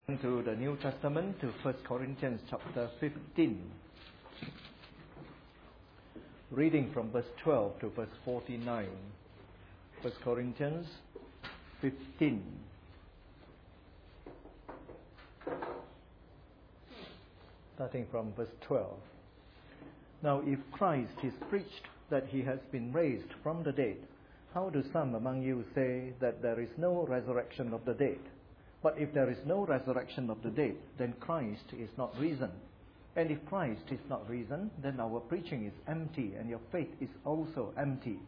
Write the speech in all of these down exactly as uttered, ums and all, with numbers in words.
To the New Testament, to First Corinthians chapter fifteen. Reading from verse twelve to verse forty-nine. First Corinthians fifteen. Starting from verse twelve. Now if Christ is preached that he has been raised from the dead, how do some among you say that there is no resurrection of the dead? But if there is no resurrection of the dead, then Christ is not risen. And if Christ is not risen, then our preaching is empty, and your faith is also empty.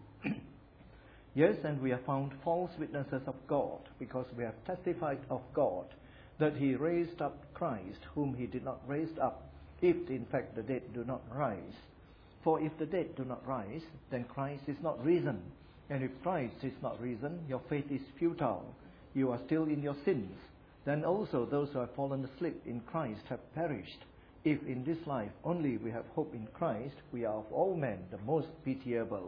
Yes, and we have found false witnesses of God, because we have testified of God that he raised up Christ, whom he did not raise up, if in fact the dead do not rise. For if the dead do not rise, then Christ is not risen. And if Christ is not risen, your faith is futile. You are still in your sins. Then also those who have fallen asleep in Christ have perished. If in this life only we have hope in Christ, we are of all men the most pitiable.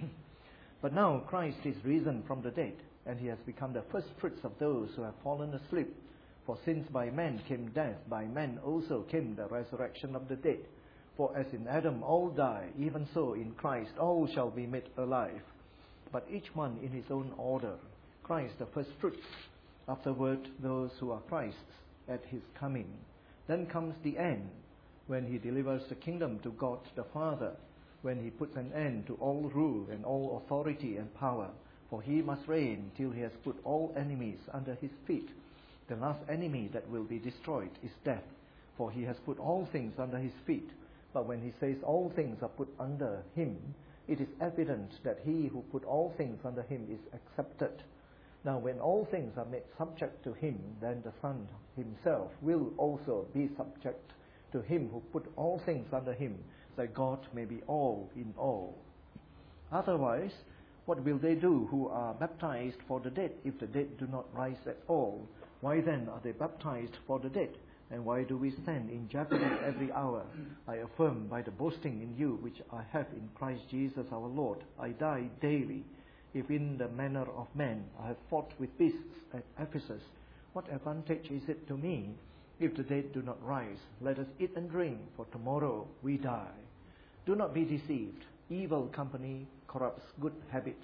But now Christ is risen from the dead, and he has become the first fruits of those who have fallen asleep. For since by man came death, by man also came the resurrection of the dead. For as in Adam all die, even so in Christ all shall be made alive, but each one in his own order. Christ the first fruits, afterward those who are Christ's at his coming. Then comes the end, when he delivers the kingdom to God the Father, when he puts an end to all rule and all authority and power. For he must reign till he has put all enemies under his feet. The last enemy that will be destroyed is death, for he has put all things under his feet. But when he says all things are put under him, it is evident that he who put all things under him is accepted. Now when all things are made subject to him, then the Son himself will also be subject to him who put all things under him, that God may be all in all. Otherwise, what will they do who are baptized for the dead, if the dead do not rise at all? Why then are they baptized for the dead? And why do we stand in jeopardy every hour? I affirm by the boasting in you which I have in Christ Jesus our Lord, I die daily. If in the manner of men I have fought with beasts at Ephesus, what advantage is it to me? If the dead do not rise, let us eat and drink, for tomorrow we die. Do not be deceived. Evil company corrupts good habits.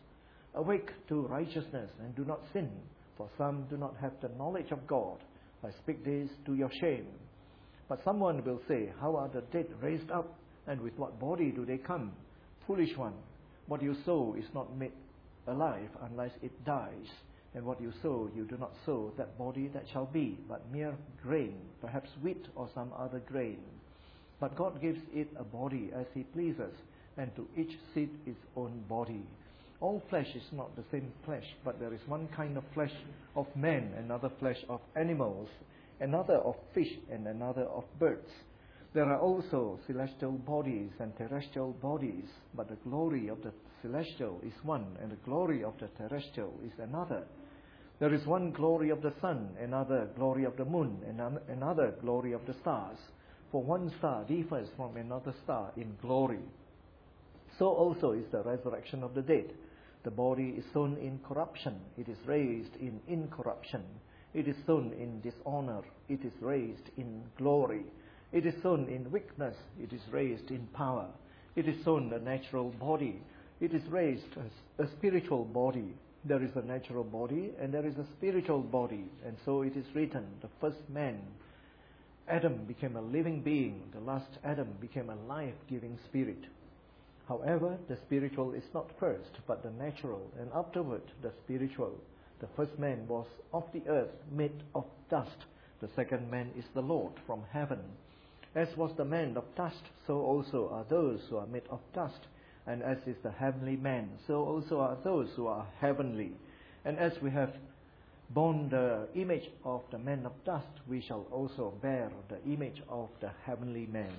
Awake to righteousness and do not sin, for some do not have the knowledge of God. I speak this to your shame. But someone will say, how are the dead raised up, and with what body do they come? Foolish one. What you sow is not made alive unless it dies. And what you sow, you do not sow that body that shall be, but mere grain, perhaps wheat or some other grain. But God gives it a body as he pleases, and to each seed its own body. All flesh is not the same flesh, but there is one kind of flesh of men, another flesh of animals, another of fish, and another of birds. There are also celestial bodies and terrestrial bodies, but the glory of the celestial is one, and the glory of the terrestrial is another. There is one glory of the sun, another glory of the moon, and another glory of the stars. For one star differs from another star in glory. So also is the resurrection of the dead. The body is sown in corruption, it is raised in incorruption. It is sown in dishonor, it is raised in glory. It is sown in weakness, it is raised in power. It is sown a natural body, it is raised as a spiritual body. There is a natural body and there is a spiritual body. And so it is written, the first man, Adam, became a living being. The last Adam became a life-giving spirit. However, the spiritual is not first, but the natural, and afterward the spiritual. The first man was of the earth, made of dust. The second man is the Lord from heaven. As was the man of dust, so also are those who are made of dust. And as is the heavenly man, so also are those who are heavenly. And as we have borne the image of the man of dust, we shall also bear the image of the heavenly man.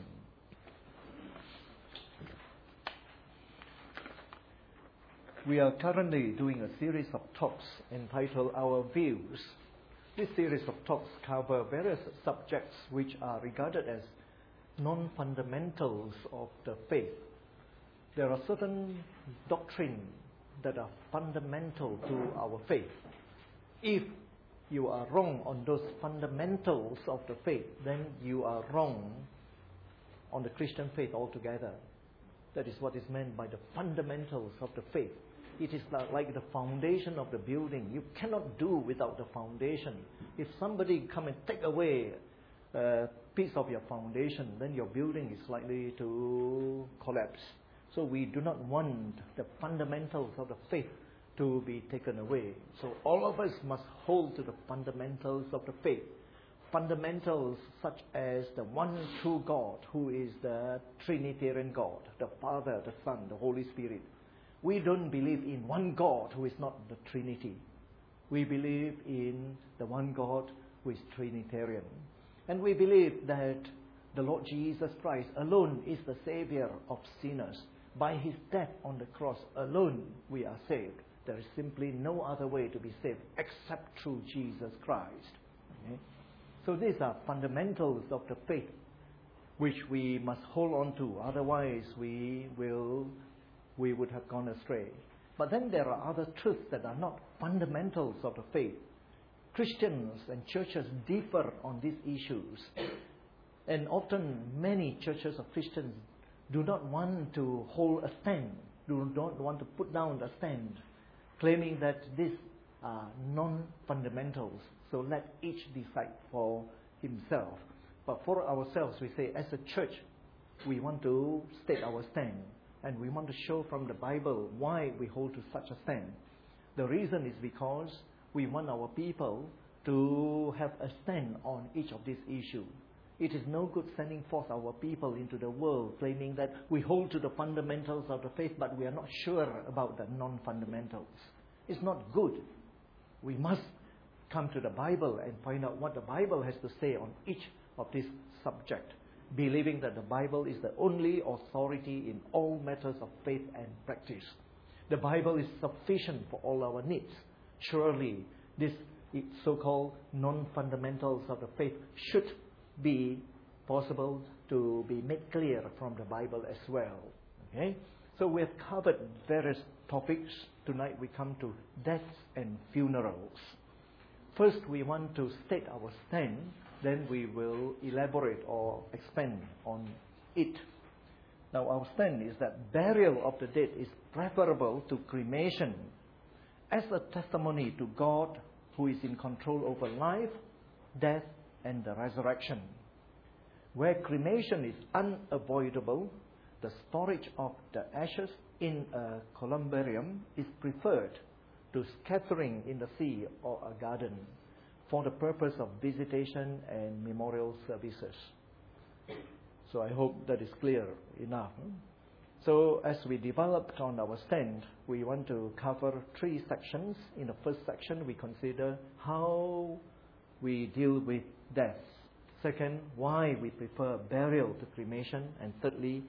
We are currently doing a series of talks entitled Our Views. This series of talks cover various subjects which are regarded as non-fundamentals of the faith. There are certain doctrines that are fundamental to our faith. If you are wrong on those fundamentals of the faith, then you are wrong on the Christian faith altogether. That is what is meant by the fundamentals of the faith. It is like the foundation of the building. You cannot do without the foundation. If somebody come and take away a piece of your foundation, then your building is likely to collapse. So we do not want the fundamentals of the faith to be taken away. So all of us must hold to the fundamentals of the faith. Fundamentals such as the one true God, who is the Trinitarian God, the Father, the Son, the Holy Spirit. We don't believe in one God who is not the Trinity. We believe in the one God who is Trinitarian. And we believe that the Lord Jesus Christ alone is the Savior of sinners. By His death on the cross alone we are saved. There is simply no other way to be saved except through Jesus Christ. Okay? So these are fundamentals of the faith which we must hold on to. Otherwise we will we would have gone astray. But then there are other truths that are not fundamentals of the faith. Christians and churches differ on these issues. And often many churches of Christians do not want to hold a stand, do not want to put down a stand, claiming that these are non-fundamentals. So let each decide for himself. But for ourselves, we say, as a church, we want to state our stand. And we want to show from the Bible why we hold to such a stand. The reason is because we want our people to have a stand on each of these issues. It is no good sending forth our people into the world claiming that we hold to the fundamentals of the faith, but we are not sure about the non-fundamentals. It's not good. We must come to the Bible and find out what the Bible has to say on each of these subjects, believing that the Bible is the only authority in all matters of faith and practice. The Bible is sufficient for all our needs. Surely, this so-called non-fundamentals of the faith should be possible to be made clear from the Bible as well. Okay? So we have covered various topics. Tonight we come to deaths and funerals. First, we want to state our stand, then we will elaborate or expand on it. Now, our stand is that burial of the dead is preferable to cremation as a testimony to God, who is in control over life, death, and the resurrection. Where cremation is unavoidable, the storage of the ashes in a columbarium is preferred to scattering in the sea or a garden for the purpose of visitation and memorial services. So I hope that is clear enough. So as we developed on our stand, we want to cover three sections. In the first section, we consider how we deal with death. Second, why we prefer burial to cremation. And thirdly,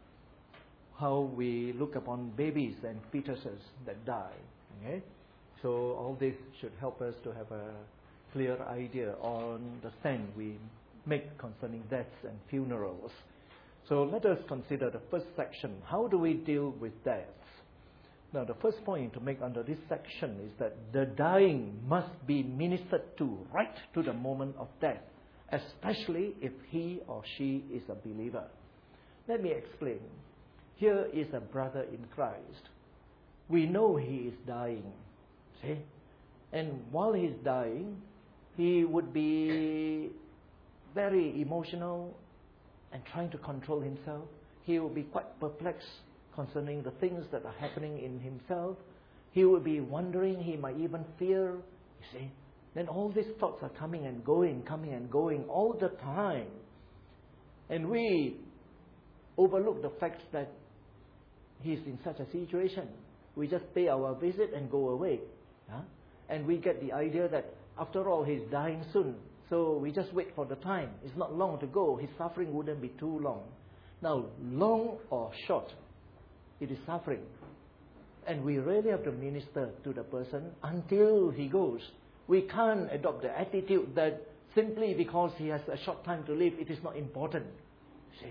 how we look upon babies and fetuses that die. Okay? So all this should help us to have a clear idea on the stand we make concerning deaths and funerals. So let us consider the first section. How do we deal with death? Now, the first point to make under this section is that the dying must be ministered to right to the moment of death, especially if he or she is a believer. Let me explain. Here is a brother in Christ. We know he is dying. See? And while he is dying, he would be very emotional and trying to control himself. He will be quite perplexed concerning the things that are happening in himself. He will be wondering, he might even fear, you see. Then all these thoughts are coming and going, coming and going all the time. And we overlook the fact that he's in such a situation. We just pay our visit and go away. Huh? And we get the idea that after all, he's dying soon. So we just wait for the time. It's not long to go. His suffering wouldn't be too long. Now, long or short, it is suffering. And we really have to minister to the person until he goes. We can't adopt the attitude that simply because he has a short time to live, it is not important. See?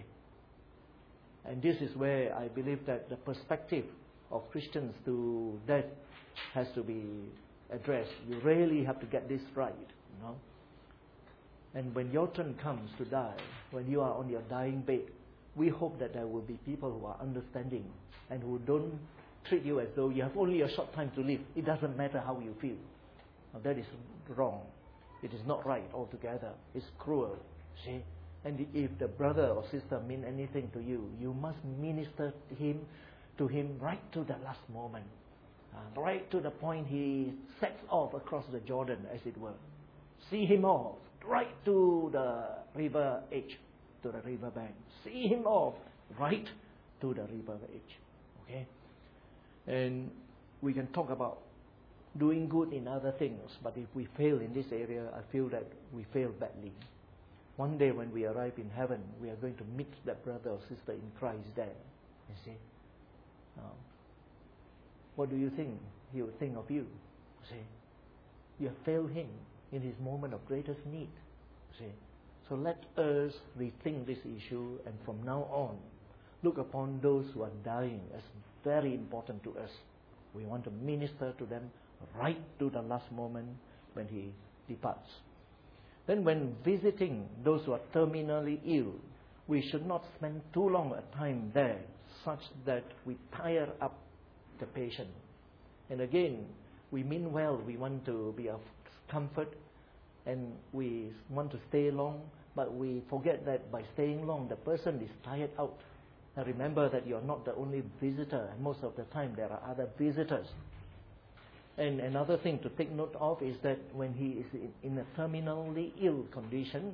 And this is where I believe that the perspective of Christians to death has to be address. You really have to get this right, you know. And when your turn comes to die, when you are on your dying bed, we hope that there will be people who are understanding and who don't treat you as though you have only a short time to live. It doesn't matter how you feel. Now, that is wrong. It is not right altogether. It's cruel. See? And if the brother or sister mean anything to you, you must minister to him, to him right to the last moment. Uh, right to the point he sets off across the Jordan, as it were. See him off, right to the river edge, to the river bank. See him off, right to the river edge. Okay? And we can talk about doing good in other things, but if we fail in this area, I feel that we fail badly. One day when we arrive in heaven, we are going to meet that brother or sister in Christ there. You see? Um, what do you think he would think of you? See? You have failed him in his moment of greatest need. See? So let us rethink this issue, and from now on, look upon those who are dying as very important to us. We want to minister to them right to the last moment when he departs. Then when visiting those who are terminally ill, we should not spend too long a time there, such that we tire up the patient. And again, we mean well, we want to be of comfort, and we want to stay long, but we forget that by staying long, the person is tired out. Now remember that you are not the only visitor, and most of the time there are other visitors. And another thing to take note of is that when he is in, in a terminally ill condition,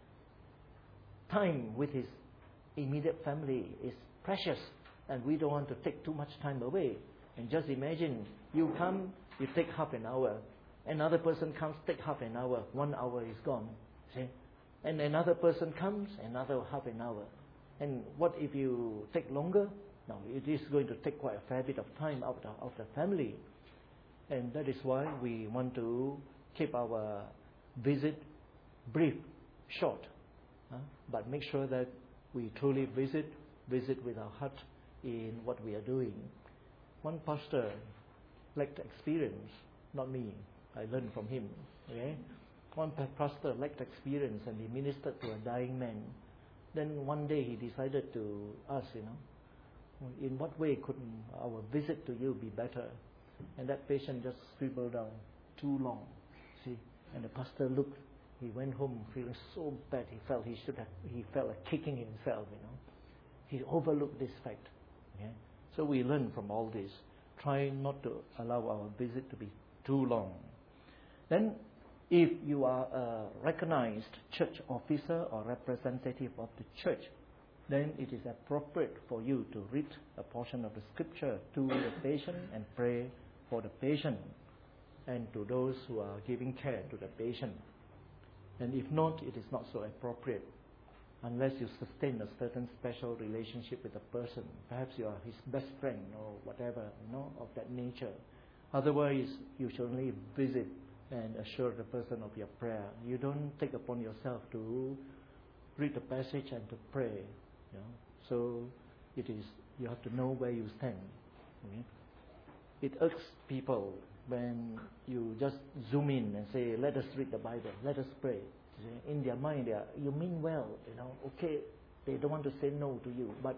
time with his immediate family is precious, and we don't want to take too much time away. And just imagine, you come, you take half an hour. Another person comes, take half an hour. One hour is gone. See? And another person comes, another half an hour. And what if you take longer? No, it is going to take quite a fair bit of time out of, of the family. And that is why we want to keep our visit brief, short. Huh? But make sure that we truly visit, visit with our heart in what we are doing. One pastor lacked experience, not me. I learned from him. Okay? One pastor lacked experience, and he ministered to a dying man. Then one day he decided to ask, you know, in what way could our visit to you be better? And that patient just scribbled down, too long. See? And the pastor looked. He went home feeling so bad. He felt he should have. He felt like kicking himself. You know, he overlooked this fact. Okay? So we learn from all this. Try not to allow our visit to be too long. Then, if you are a recognized church officer or representative of the church, then it is appropriate for you to read a portion of the scripture to the patient and pray for the patient and to those who are giving care to the patient. And if not, it is not so appropriate unless you sustain a certain special relationship with a person. Perhaps you are his best friend or whatever, you know, of that nature. Otherwise, you should only visit and assure the person of your prayer. You don't take upon yourself to read the passage and to pray. You know? So it is, you have to know where you stand. Okay? It irks people when you just zoom in and say, let us read the Bible, let us pray. In their mind, they are, you mean well, you know, okay, they don't want to say no to you, but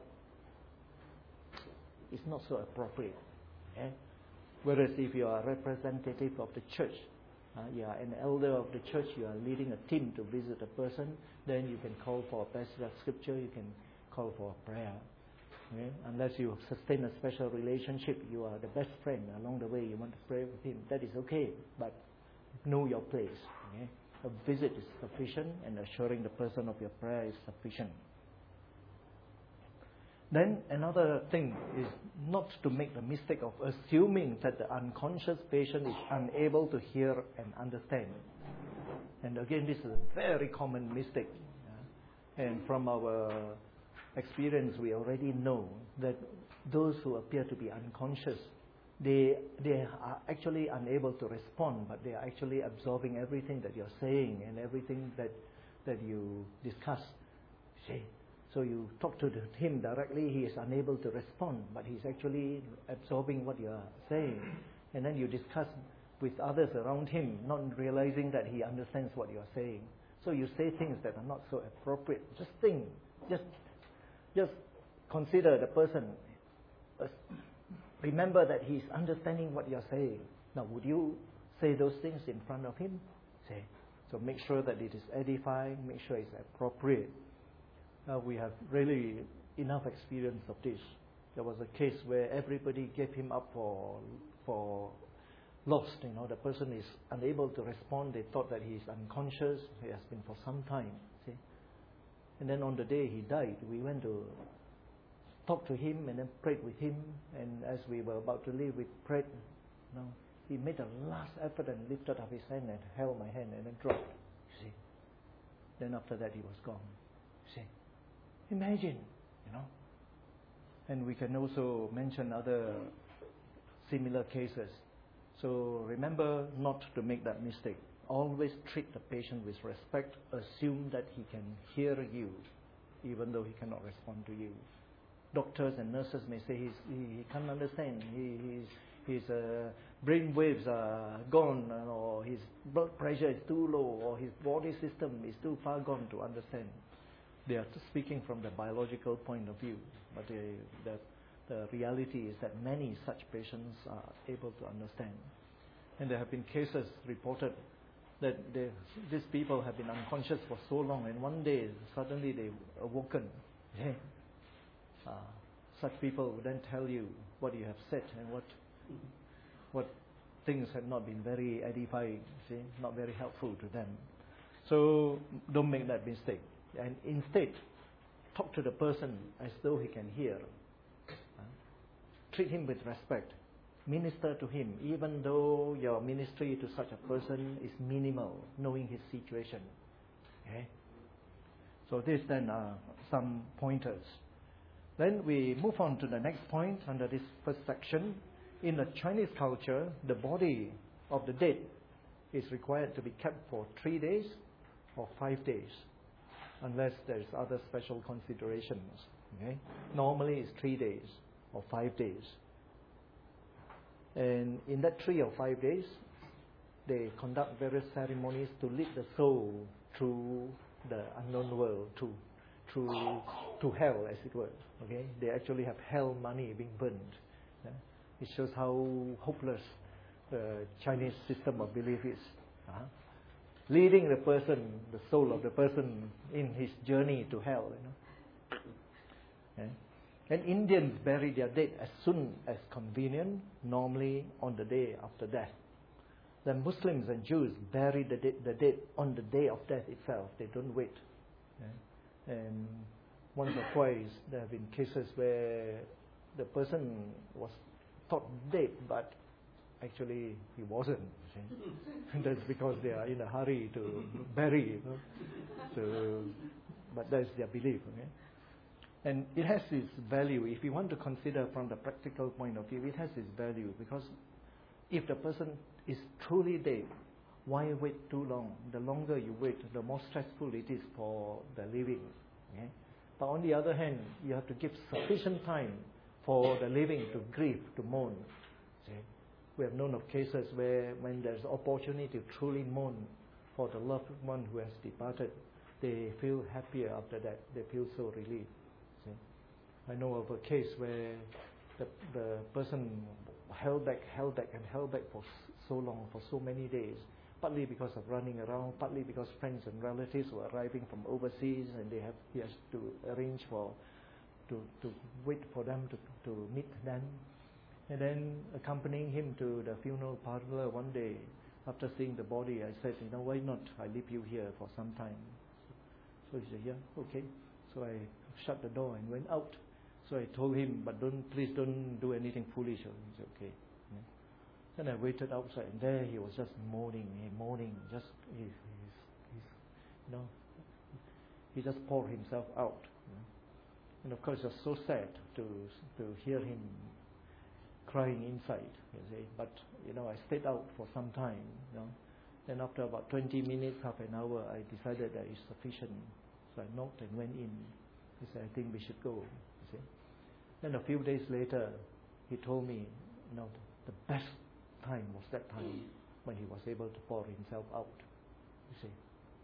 it's not so appropriate. Okay? Whereas if you are a representative of the church, uh, you are an elder of the church, you are leading a team to visit a person, then you can call for a passage of scripture, you can call for a prayer. Okay? Unless you sustain a special relationship, you are the best friend. Along the way, you want to pray with him. That is okay, but know your place. Okay? A visit is sufficient, and assuring the person of your prayer is sufficient. Then another thing is not to make the mistake of assuming that the unconscious patient is unable to hear and understand. And again, this is a very common mistake. And from our experience, we already know that those who appear to be unconscious, they they are actually unable to respond, but they are actually absorbing everything that you're saying and everything that that you discuss. See? So you talk to the, him directly, he is unable to respond, but he's actually absorbing what you are saying. And then you discuss with others around him, not realizing that he understands what you are saying. So you say things that are not so appropriate. Just think, just, just consider the person. Remember that he's understanding what you're saying. Now, would you say those things in front of him? Say. So make sure that it is edifying, make sure it's appropriate. Uh, we have really enough experience of this. There was a case where everybody gave him up for for lost. You know, the person is unable to respond. They thought that he is unconscious. He has been for some time. See, and then on the day he died, we went to talk to him and then prayed with him. And as we were about to leave, we prayed. You know, he made a last effort and lifted up his hand and held my hand and then dropped. You see. Then after that, he was gone. You see. Imagine, you know. And we can also mention other similar cases. So remember not to make that mistake. Always treat the patient with respect. Assume that he can hear you, even though he cannot respond to you. Doctors and nurses may say he's, he, he can't understand. He, he's, his uh, brain waves are gone, or his blood pressure is too low, or his body system is too far gone to understand. They are speaking from the biological point of view, but they, the, the reality is that many such patients are able to understand. And there have been cases reported that they, these people have been unconscious for so long, and one day suddenly they awoken. Yeah. Uh, such people would then tell you what you have said and what what things have not been very edifying, see, not very helpful to them. So don't make that mistake. And instead, talk to the person as though he can hear. Uh, treat him with respect. Minister to him, even though your ministry to such a person is minimal, knowing his situation. Okay? So these then are some pointers. Then we move on to the next point under this first section. In the Chinese culture, the body of the dead is required to be kept for three days or five days. Unless there's other special considerations. Okay? Normally it's three days or five days. And in that three or five days, they conduct various ceremonies to lead the soul through the unknown world, to, through to hell, as it were. Okay? They actually have hell money being burned. Yeah? It shows how hopeless the Chinese system of belief is. Uh-huh. Leading the person, the soul of the person, in his journey to hell. You know. Yeah. And Indians bury their dead as soon as convenient, normally on the day after death. Then Muslims and Jews bury the dead, the dead on the day of death itself. They don't wait. Yeah. And once or twice there have been cases where the person was thought dead, but actually he wasn't. That's because they are in a hurry to bury. You know? So, but that's their belief. Okay? And it has its value. If you want to consider from the practical point of view, it has its value, because if the person is truly dead, why wait too long? The longer you wait, the more stressful it is for the living. Okay? But on the other hand, you have to give sufficient time for the living to grieve, to mourn. See? We have known of cases where when there's opportunity to truly mourn for the loved one who has departed, they feel happier after that. They feel so relieved. See? I know of a case where the, the person held back, held back and held back for so long, for so many days, partly because of running around, partly because friends and relatives were arriving from overseas and they have he has to arrange for to, to wait for them to, to meet them. And then accompanying him to the funeral parlor one day, after seeing the body, I said, you know, why not I leave you here for some time? So he said, yeah, okay. So I shut the door and went out. So I told him, but don't, please don't do anything foolish. He said, okay. Yeah. Then I waited outside, and there he was just moaning, he moaning, just, he, he's, he's, you know, he just poured himself out. You know. And of course, it was so sad to to hear him crying inside, you see. But, you know, I stayed out for some time, you know. Then after about twenty minutes, half an hour, I decided that it's sufficient. So I knocked and went in. He said, I think we should go, you see. Then a few days later, he told me, you know, the best time was that time. when he was able to pour himself out. You see.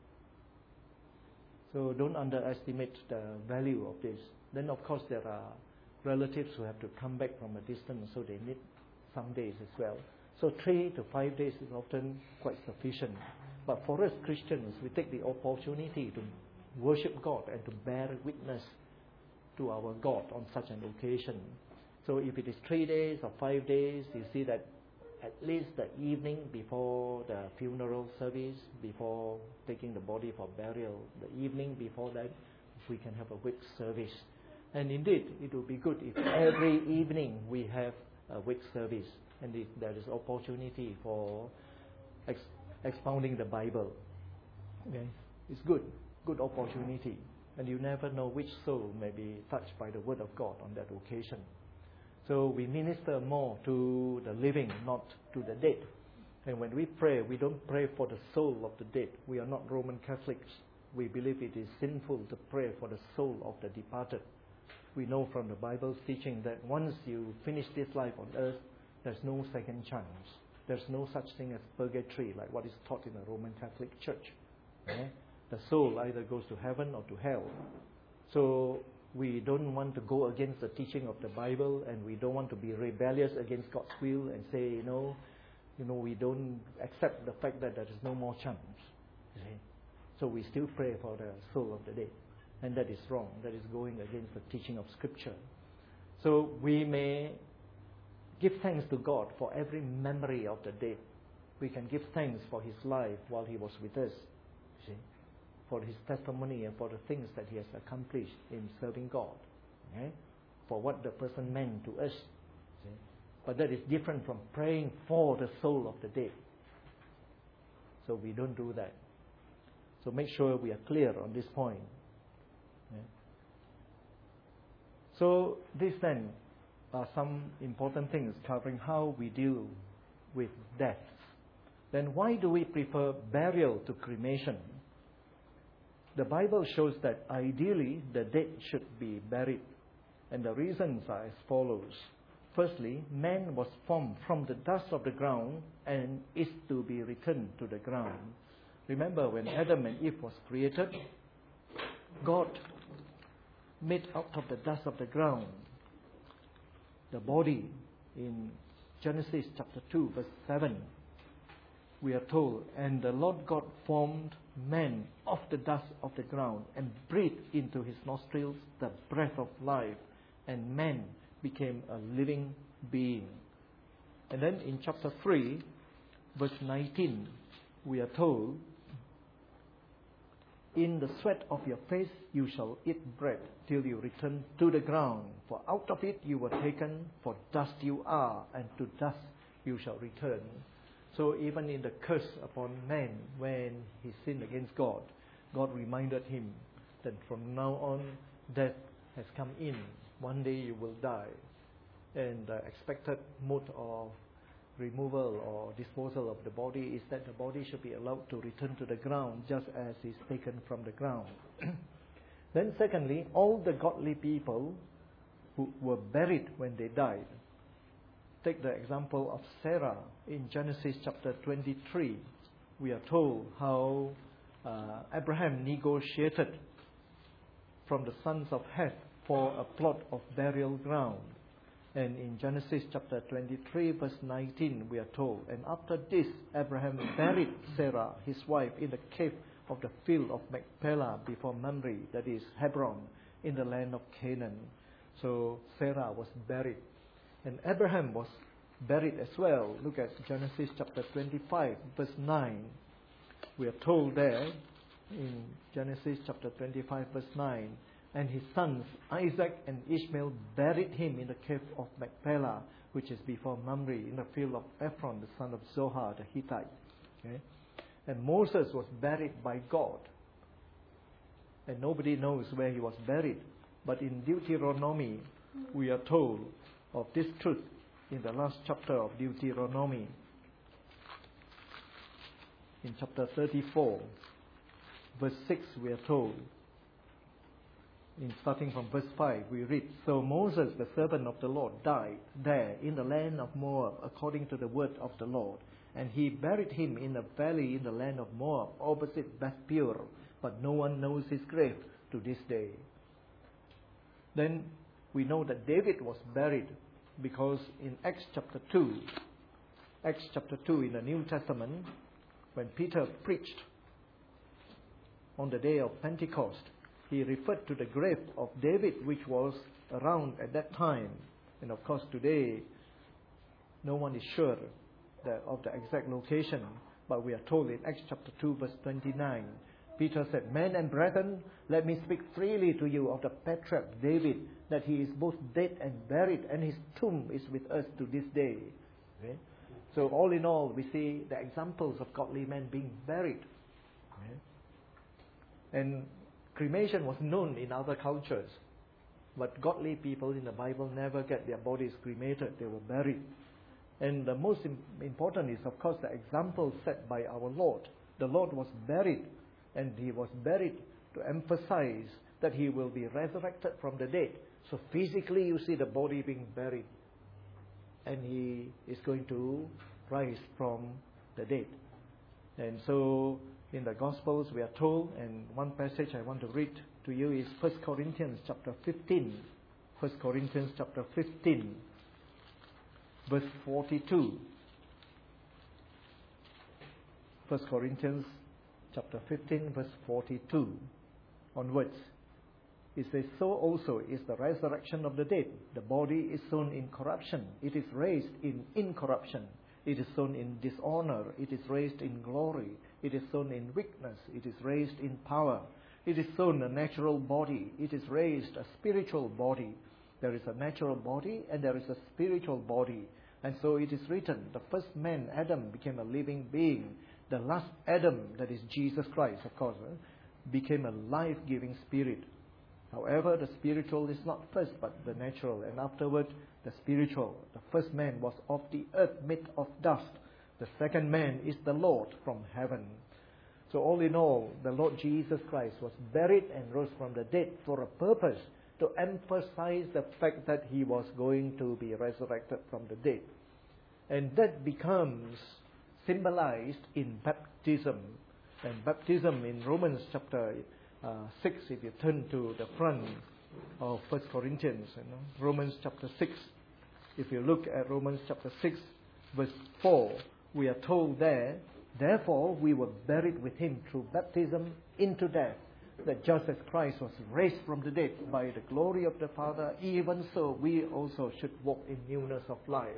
So don't underestimate the value of this. Then of course there are relatives who have to come back from a distance, so they need some days as well. So three to five days is often quite sufficient. But for us Christians, we take the opportunity to worship God and to bear witness to our God on such an occasion. So if it is three days or five days, you see that at least the evening before the funeral service, before taking the body for burial, the evening before that, we can have a wake service. And indeed, it would be good if every evening we have a wake service, and if there is opportunity for ex- expounding the Bible. Okay, it's good, good opportunity, and you never know which soul may be touched by the Word of God on that occasion. So we minister more to the living, not to the dead. And when we pray, we don't pray for the soul of the dead. We are not Roman Catholics. We believe it is sinful to pray for the soul of the departed. We know from the Bible's teaching that once you finish this life on earth, there's no second chance. There's no such thing as purgatory, like what is taught in the Roman Catholic Church. Okay? The soul either goes to heaven or to hell. So we don't want to go against the teaching of the Bible, and we don't want to be rebellious against God's will and say, you know, you know, we don't accept the fact that there is no more chance. You see? So we still pray for the soul of the dead, and that is wrong. That is going against the teaching of Scripture. So we may give thanks to God for every memory of the dead. We can give thanks for his life while he was with us. You see? For his testimony and for the things that he has accomplished in serving God, okay? For what the person meant to us. See? But that is different from praying for the soul of the dead. So we don't do that. So make sure we are clear on this point. Okay? So these then are some important things covering how we deal with death. Then why do we prefer burial to cremation? The Bible shows that ideally the dead should be buried, and the reasons are as follows. Firstly, man was formed from the dust of the ground and is to be returned to the ground. Remember when Adam and Eve was created, God made out of the dust of the ground the body. In Genesis chapter two verse seven, we are told, and the Lord God formed man of the dust of the ground and breathed into his nostrils the breath of life, and man became a living being. And then in chapter three verse nineteen, we are told, in the sweat of your face you shall eat bread till you return to the ground, for out of it you were taken, for dust you are, and to dust you shall return. So even in the curse upon man, when he sinned against God, God reminded him that from now on death has come in. One day you will die. And the expected mode of removal or disposal of the body is that the body should be allowed to return to the ground just as is taken from the ground. Then secondly, all the godly people who were buried when they died. Take the example of Sarah in Genesis chapter twenty-three. We are told how uh, Abraham negotiated from the sons of Heth for a plot of burial ground. And in Genesis chapter twenty-three verse nineteen we are told, and after this Abraham buried Sarah his wife in the cave of the field of Machpelah before Mamre, that is Hebron, in the land of Canaan. So Sarah was buried. And Abraham was buried as well. Look at Genesis chapter twenty-five verse nine. We are told there in Genesis chapter twenty-five verse nine, and his sons Isaac and Ishmael buried him in the cave of Machpelah, which is before Mamre, in the field of Ephron, the son of Zohar the Hittite. Okay? And Moses was buried by God. And nobody knows where he was buried. But in Deuteronomy, we are told of this truth in the last chapter of Deuteronomy. In chapter thirty-four, verse six, we are told, in starting from verse five, we read, so Moses, the servant of the Lord, died there in the land of Moab, according to the word of the Lord. and he buried him in a valley in the land of Moab, opposite Beth Peor, but no one knows his grave to this day. Then we know that David was buried because in Acts chapter two, Acts chapter two in the New Testament, when Peter preached on the day of Pentecost, he referred to the grave of David, which was around at that time. And of course today, no one is sure that of the exact location, but we are told in Acts chapter two verse twenty-nine, Peter said, "Men and brethren, let me speak freely to you of the patriarch David, that he is both dead and buried, and his tomb is with us to this day." Okay? So all in all, we see the examples of godly men being buried. Okay? And cremation was known in other cultures, but godly people in the Bible never get their bodies cremated, they were buried. And the most important is, of course, the example set by our Lord. The Lord was buried, and he was buried to emphasize that he will be resurrected from the dead. So physically you see the body being buried, and he is going to rise from the dead. And so in the Gospels we are told, and one passage I want to read to you is First Corinthians chapter fifteen. First Corinthians chapter fifteen, verse forty-two. First Corinthians chapter fifteen, verse forty-two onwards. It says, "So also is the resurrection of the dead. The body is sown in corruption. It is raised in incorruption. It is sown in dishonor. It is raised in glory. It is sown in weakness. It is raised in power. It is sown a natural body. It is raised a spiritual body. There is a natural body and there is a spiritual body. And so it is written, the first man, Adam, became a living being. The last Adam, that is Jesus Christ, of course, eh, became a life-giving spirit. However, the spiritual is not first, but the natural, and afterward the spiritual. The first man was of the earth, made of dust. The second man is the Lord from heaven." So all in all, the Lord Jesus Christ was buried and rose from the dead for a purpose, to emphasize the fact that he was going to be resurrected from the dead. And that becomes symbolized in baptism. And baptism in Romans chapter uh, six, if you turn to the front of First Corinthians, you know, Romans chapter six, if you look at Romans chapter six, verse four, we are told there, "Therefore we were buried with him through baptism into death, that just as Christ was raised from the dead by the glory of the Father, even so we also should walk in newness of life."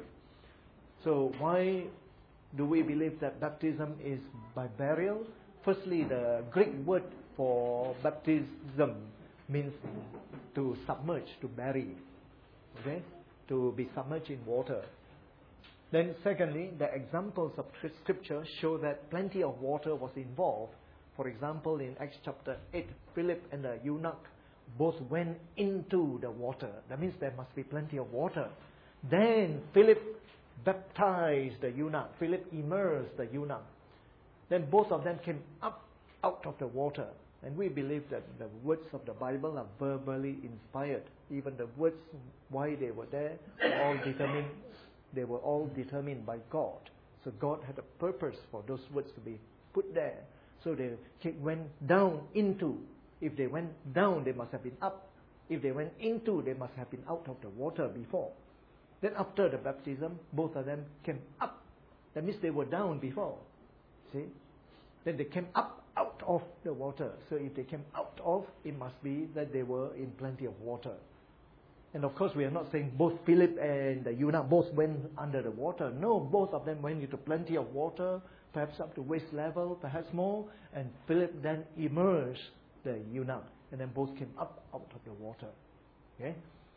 So why do we believe that baptism is by burial? Firstly, the Greek word for baptism means to submerge, to bury, okay, to be submerged in water. Then secondly, the examples of Scripture show that plenty of water was involved. For example, in Acts chapter eight, Philip and the eunuch both went into the water. That means there must be plenty of water. Then Philip baptized the eunuch. Philip immersed the eunuch. Then both of them came up out of the water. And we believe that the words of the Bible are verbally inspired. Even the words, why they were there, were all determined. They were all determined by God. So God had a purpose for those words to be put there. So they went down into. If they went down, they must have been up. If they went into, they must have been out of the water before. Then after the baptism, both of them came up. That means they were down before. See? Then they came up out of the water. So if they came out of, it must be that they were in plenty of water. And of course, we are not saying both Philip and the eunuch both went under the water. No, both of them went into plenty of water, perhaps up to waist level, perhaps more. And Philip then immersed the eunuch, and then both came up out of the water. Okay?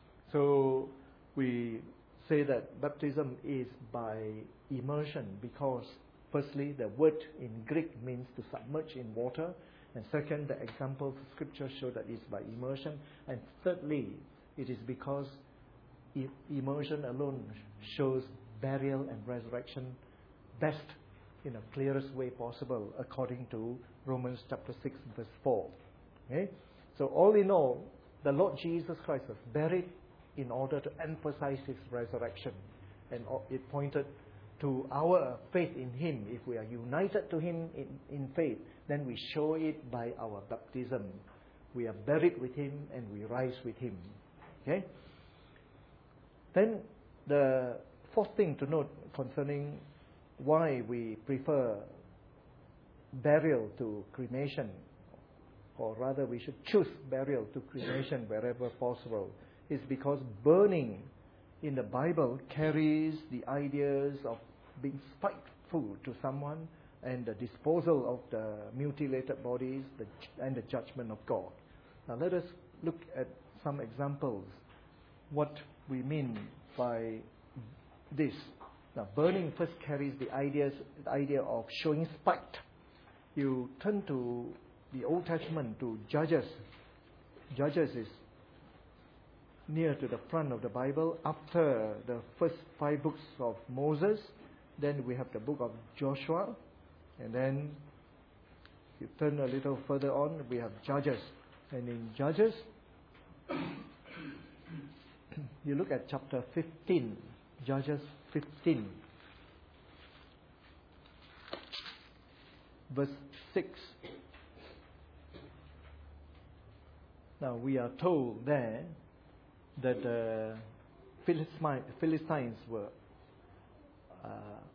So we say that baptism is by immersion because firstly, the word in Greek means to submerge in water. And second, the examples of Scripture show that it's by immersion. And thirdly, it is because immersion alone shows burial and resurrection best in the clearest way possible, according to Romans chapter six, verse four. Okay? So all in all, the Lord Jesus Christ was buried in order to emphasize his resurrection. And it pointed to our faith in Him. If we are united to Him in, in faith, then we show it by our baptism. We are buried with Him and we rise with Him. Okay? Then the fourth thing to note concerning why we prefer burial to cremation, or rather we should choose burial to cremation wherever possible, is because burning in the Bible carries the ideas of being spiteful to someone and the disposal of the mutilated bodies the, and the judgment of God. Now let us look at some examples, what we mean by this. Now burning first carries the ideas, the idea of showing spite. You turn to the Old Testament, to Judges. Judges is near to the front of the Bible. After the first five books of Moses, then we have the book of Joshua, and then you turn a little further on, we have Judges. And in Judges, you look at chapter fifteen, Judges fifteen, verse six. Now we are told there that the Philistines were uh,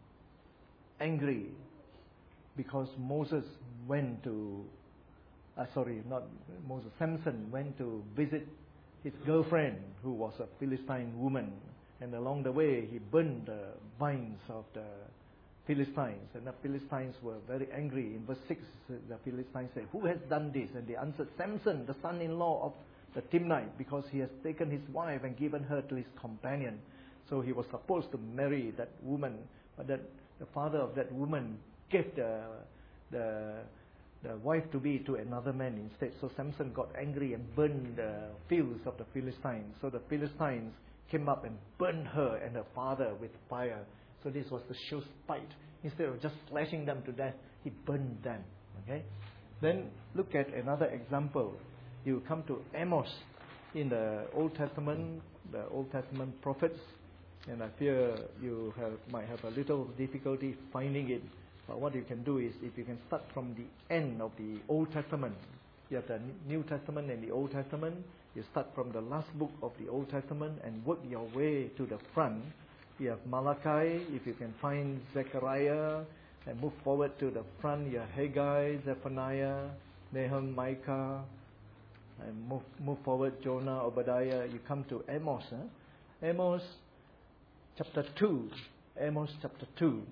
angry because Moses went to, uh, sorry, not Moses, Samson went to visit his girlfriend who was a Philistine woman, and along the way he burned the vines of the Philistines, and the Philistines were very angry. In verse six, the Philistines said, "Who has done this?" And they answered, "Samson, the son-in-law of the Timnite, because he has taken his wife and given her to his companion." So he was supposed to marry that woman, but that the father of that woman gave the the the wife to be to another man instead. So Samson got angry and burned the fields of the Philistines. So the Philistines came up and burned her and her father with fire. So this was to show spite. Instead of just slashing them to death, he burned them. Okay. Then look at another example. You come to Amos in the Old Testament, the Old Testament prophets, and I fear you have, might have a little difficulty finding it. But what you can do is, if you can start from the end of the Old Testament, you have the New Testament and the Old Testament, you start from the last book of the Old Testament and work your way to the front. You have Malachi, if you can find Zechariah, and move forward to the front, you have Haggai, Zephaniah, Nahum, Micah, and move move forward, Jonah, Obadiah. You come to Amos. Huh? Amos chapter two. Amos chapter two.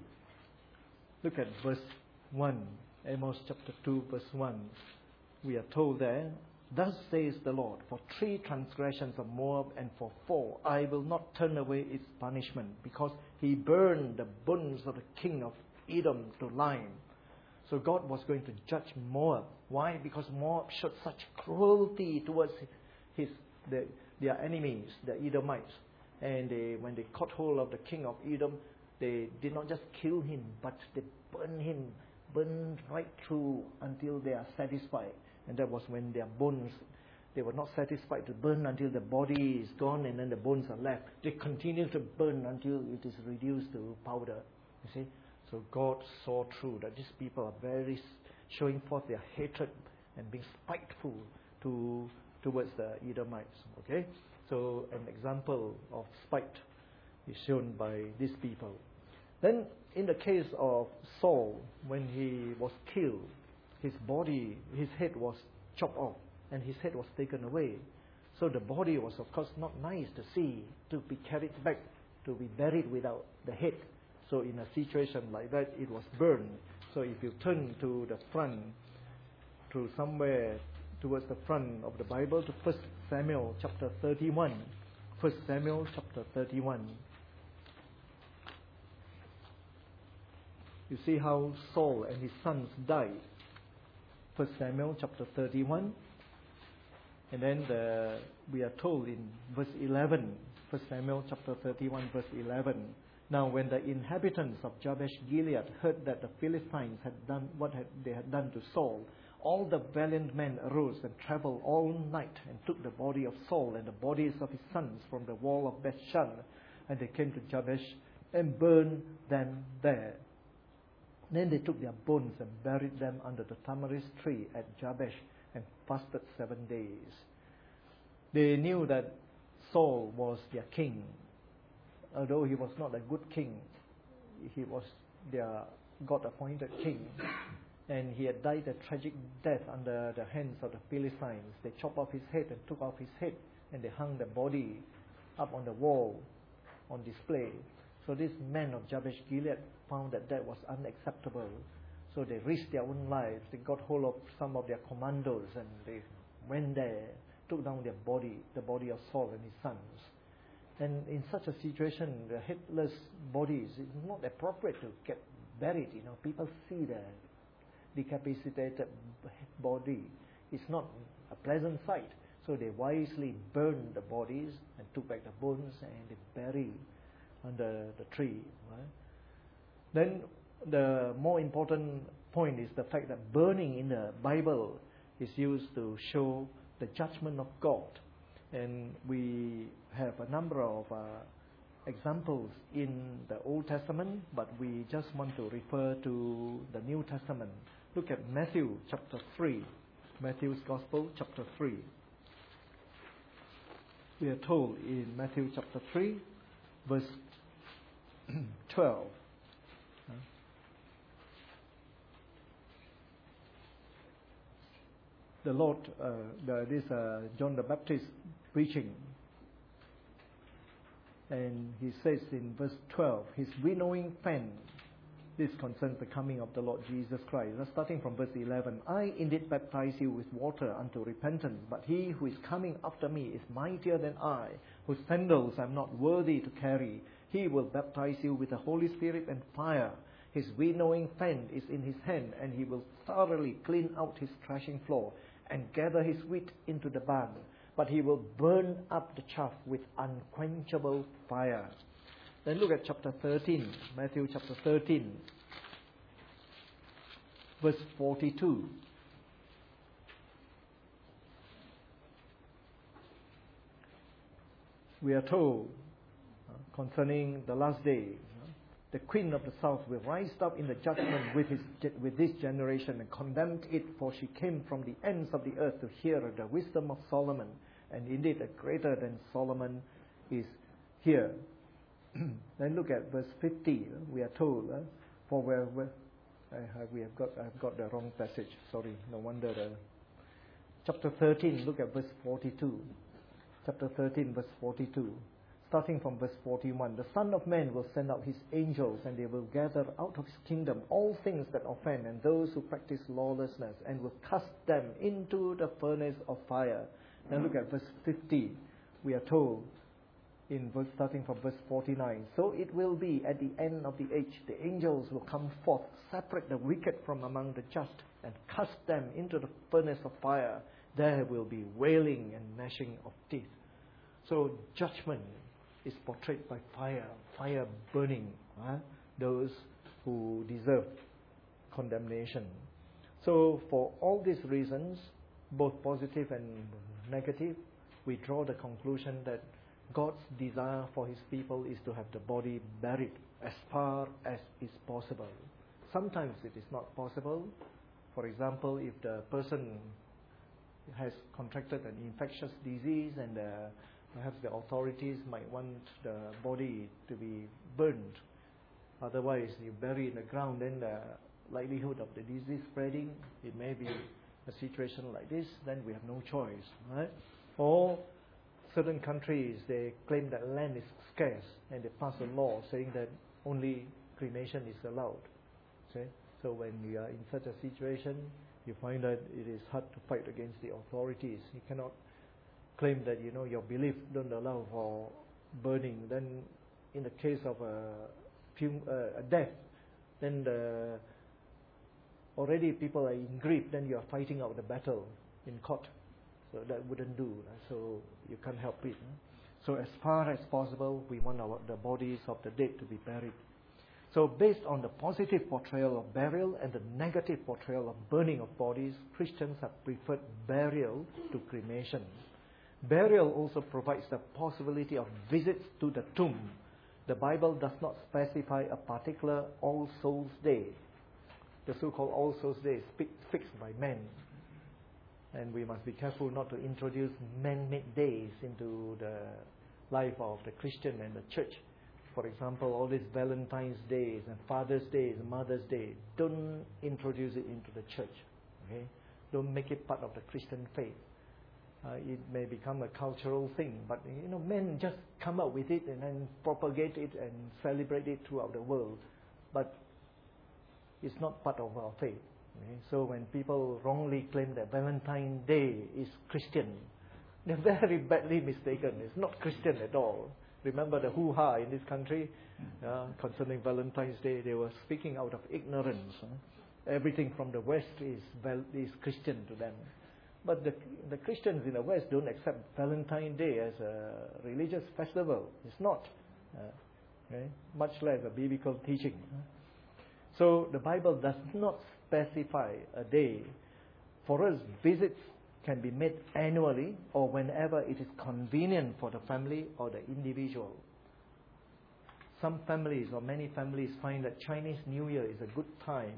Look at verse one. Amos chapter two, verse one. We are told there, "Thus says the Lord, for three transgressions of Moab and for four, I will not turn away its punishment, because he burned the bones of the king of Edom to lime." So God was going to judge Moab. Why? Because Moab showed such cruelty towards his the, their enemies, the Edomites. And they, when they caught hold of the king of Edom, they did not just kill him, but they burned him, burned right through until they are satisfied. And that was when their bones, they were not satisfied to burn until the body is gone and then the bones are left. They continue to burn until it is reduced to powder. You see? So God saw through that these people are very showing forth their hatred and being spiteful to towards the Edomites. Okay? So an example of spite is shown by these people. Then in the case of Saul, when he was killed, his body, his head was chopped off and his head was taken away. So the body was of course not nice to see, to be carried back, to be buried without the head. So in a situation like that, it was burned. So if you turn to the front, to somewhere towards the front of the Bible, to First Samuel chapter thirty-one. First Samuel chapter thirty-one. You see how Saul and his sons died. First Samuel chapter thirty-one. And then the, we are told in verse eleven, First Samuel chapter thirty-one, verse eleven. Now when the inhabitants of Jabesh Gilead heard that the Philistines had done what had, they had done to Saul, all the valiant men arose and travelled all night and took the body of Saul and the bodies of his sons from the wall of Bethshan. And they came to Jabesh and burned them there. Then they took their bones and buried them under the tamarisk tree at Jabesh and fasted seven days. They knew that Saul was their king. Although he was not a good king, he was their God-appointed king. And he had died a tragic death under the hands of the Philistines. They chopped off his head and took off his head, and they hung the body up on the wall on display. So these men of Jabesh Gilead found that that was unacceptable. So they risked their own lives. They got hold of some of their commandos and they went there, took down their body, the body of Saul and his sons. And in such a situation, the headless bodies, it's not appropriate to get buried. You know, people see the decapitated body. It's not a pleasant sight. So they wisely burned the bodies and took back the bones and they buried under the tree. Right? Then the more important point is the fact that burning in the Bible is used to show the judgment of God. And we have a number of uh, examples in the Old Testament, but we just want to refer to the New Testament. Look at Matthew chapter three. Matthew's Gospel chapter three. We are told in Matthew chapter three, verse twelve. The Lord, uh, the, this uh, John the Baptist preaching, and he says in verse twelve, his winnowing fan. This concerns the coming of the Lord Jesus Christ. Now, starting from verse eleven, I indeed baptize you with water unto repentance, but he who is coming after me is mightier than I, whose sandals I am not worthy to carry. He will baptize you with the Holy Spirit and fire. His winnowing fan is in his hand, and he will thoroughly clean out his threshing floor and gather his wheat into the barn. But he will burn up the chaff with unquenchable fire. Then look at chapter thirteen, Matthew chapter thirteen, verse forty-two. We are told uh, concerning the last day, uh, the queen of the south will rise up in the judgment with, his, with this generation and condemn it, for she came from the ends of the earth to hear the wisdom of Solomon. And indeed, a greater than Solomon is here. Then look at verse fifty. Uh, we are told, uh, for where, where I have, we have got, I have got the wrong passage. Sorry, no wonder. The, chapter thirteen. Look at verse forty-two. Chapter thirteen, verse forty-two. Starting from verse forty-one, the Son of Man will send out his angels, and they will gather out of his kingdom all things that offend and those who practice lawlessness, and will cast them into the furnace of fire. Now look at verse fifty. We are told, in verse, starting from verse forty-nine, so it will be at the end of the age, the angels will come forth, separate the wicked from among the just, and cast them into the furnace of fire. There will be wailing and gnashing of teeth. So judgment is portrayed by fire, fire burning huh? those who deserve condemnation. So for all these reasons, both positive and negative, we draw the conclusion that God's desire for his people is to have the body buried as far as is possible. Sometimes it is not possible. For example, if the person has contracted an infectious disease and uh, perhaps the authorities might want the body to be burned. Otherwise, you bury it in the ground, then the likelihood of the disease spreading, it may be a situation like this, then we have no choice, right? Or certain countries, they claim that land is scarce, and they pass a law saying that only cremation is allowed. See? So when you are in such a situation, you find that it is hard to fight against the authorities. You cannot claim that, you know, your belief don't allow for burning. Then in the case of a, fum- uh, a death, then the already people are in grief, then you are fighting out the battle in court. So that wouldn't do. Right? So you can't help it. Right? So as far as possible, we want our, the bodies of the dead to be buried. So based on the positive portrayal of burial and the negative portrayal of burning of bodies, Christians have preferred burial to cremation. Burial also provides the possibility of visits to the tomb. The Bible does not specify a particular All Souls Day. The so-called All Souls Day is fixed by men. And we must be careful not to introduce man-made days into the life of the Christian and the church. For example, all these Valentine's Days and Father's Day and Mother's Day, don't introduce it into the church. Okay? Don't make it part of the Christian faith. Uh, it may become a cultural thing, but you know, men just come up with it and then propagate it and celebrate it throughout the world. But it's not part of our faith. Okay? So when people wrongly claim that Valentine's Day is Christian, they're very badly mistaken. It's not Christian at all. Remember the hoo-ha in this country uh, concerning Valentine's Day? They were speaking out of ignorance. Huh? Everything from the West is val- is Christian to them. But the the Christians in the West don't accept Valentine's Day as a religious festival. It's not. Uh, okay? Much less a biblical teaching. Huh? So the Bible does not specify a day. For us, visits can be made annually or whenever it is convenient for the family or the individual. Some families or many families find that Chinese New Year is a good time.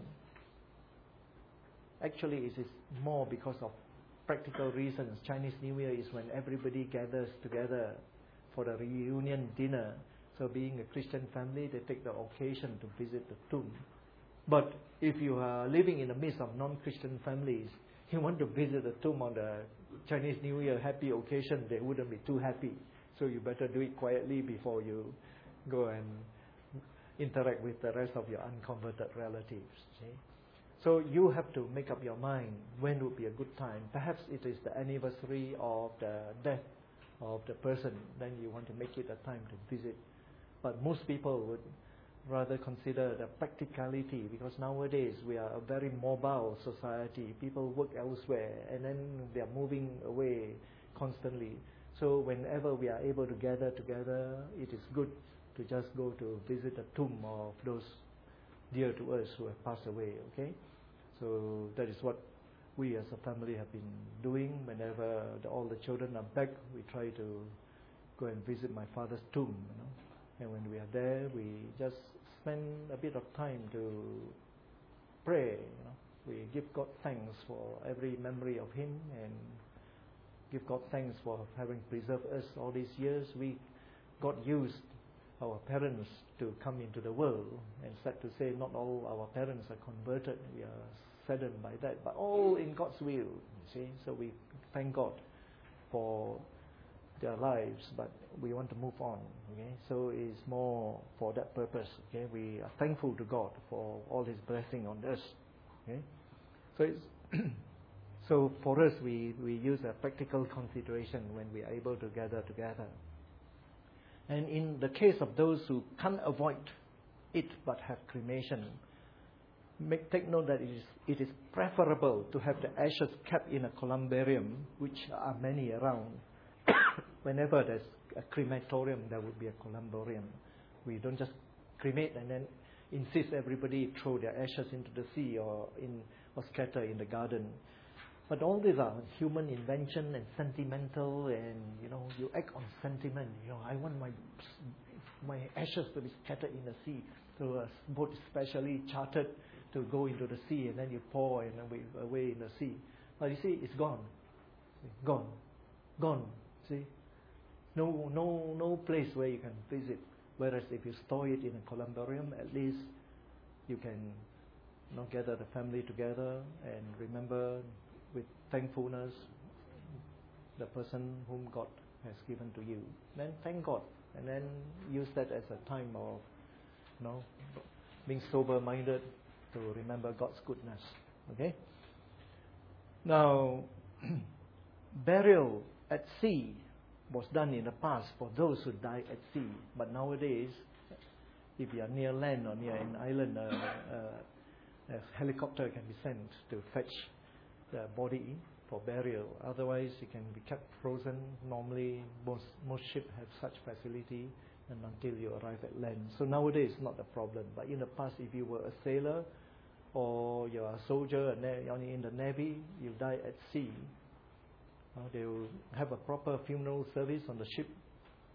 Actually, it is more because of practical reasons. Chinese New Year is when everybody gathers together for the reunion dinner. So being a Christian family, they take the occasion to visit the tomb. But if you are living in the midst of non-Christian families, you want to visit the tomb on the Chinese New Year happy occasion, they wouldn't be too happy. So you better do it quietly before you go and interact with the rest of your unconverted relatives. See? So you have to make up your mind when would be a good time. Perhaps it is the anniversary of the death of the person, then you want to make it a time to visit. But most people would rather consider the practicality, because nowadays we are a very mobile society. People work elsewhere and then they are moving away constantly. So whenever we are able to gather together, it is good to just go to visit the tomb of those dear to us who have passed away. Okay, so that is what we as a family have been doing. Whenever the, all the children are back, we try to go and visit my father's tomb. You know? And when we are there, we just spend a bit of time to pray. You know, we give God thanks for every memory of Him and give God thanks for having preserved us all these years. We God used our parents to come into the world, and sad to say, not all our parents are converted. We are saddened by that, but all in God's will. You see, so we thank God for their lives, but we want to move on. Okay, so it's more for that purpose. Okay, we are thankful to God for all His blessing on us. Okay, so it's so for us, we we use a practical consideration when we are able to gather together. And in the case of those who can't avoid it but have cremation, make take note that it is it is preferable to have the ashes kept in a columbarium, which are many around. Whenever there's a crematorium, there would be a columbarium. We don't just cremate and then insist everybody throw their ashes into the sea or in or scatter in the garden. But all these are human invention and sentimental, and you know, you act on sentiment. You know, I want my my ashes to be scattered in the sea. So a boat specially chartered to go into the sea, and then you pour and away, away in the sea. But you see, it's gone, gone, gone. See. No, no, no place where you can visit. Whereas if you store it in a columbarium, at least you can, you know, gather the family together and remember with thankfulness the person whom God has given to you. Then thank God, and then use that as a time of, you know, being sober-minded to remember God's goodness. Okay. Now, burial at sea was done in the past for those who died at sea. But nowadays, if you are near land or near an island, uh, uh, a helicopter can be sent to fetch the body for burial. Otherwise, it can be kept frozen. Normally, most most ships have such facility, and until you arrive at land. So nowadays, not a problem. But in the past, if you were a sailor or you're a soldier and in the navy, you die at sea. Uh, they will have a proper funeral service on the ship,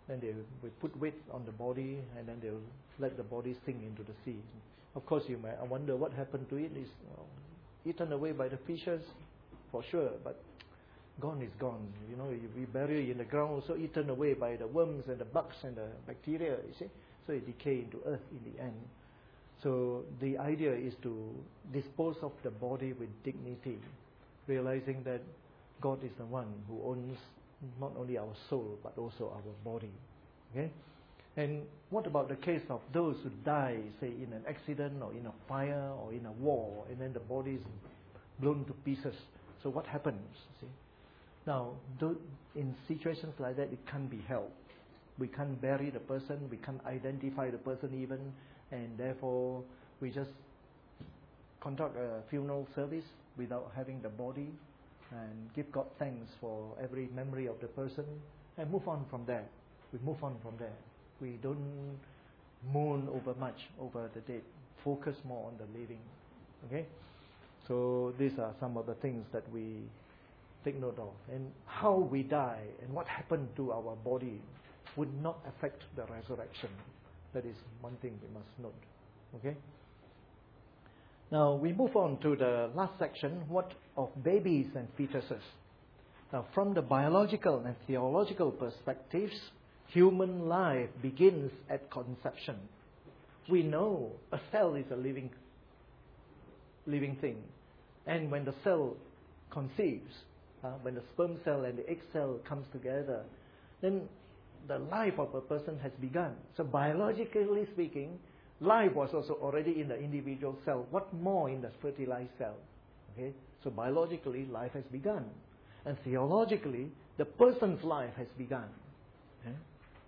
Then they will put weight on the body, and then they'll let the body sink into the sea. Of course, you might wonder what happened to it. Is uh, eaten away by the fishes, for sure, but gone is gone. You know, we bury it in the ground, also eaten away by the worms and the bugs and the bacteria, you see. So it decay into earth in the end. So the idea is to dispose of the body with dignity, realizing that God is the one who owns not only our soul but also our body. Okay? And what about the case of those who die, say in an accident or in a fire or in a war, and then the body is blown to pieces? So what happens? See? Now, in situations like that, it can't be helped. We can't bury the person, we can't identify the person even, and therefore we just conduct a funeral service without having the body, and give God thanks for every memory of the person, and move on from there. We move on from there. We don't mourn over much over the dead. Focus more on the living. Okay? So these are some of the things that we take note of. And how we die and what happened to our body would not affect the resurrection. That is one thing we must note. Okay? Now we move on to the last section. What of babies and fetuses? Now, from the biological and theological perspectives, human life begins at conception. We know a cell is a living, living thing, and when the cell conceives, uh, when the sperm cell and the egg cell comes together, then the life of a person has begun. So biologically speaking, life was also already in the individual cell. What more in the fertilized cell? Okay, so biologically, life has begun, and theologically, the person's life has begun. Okay?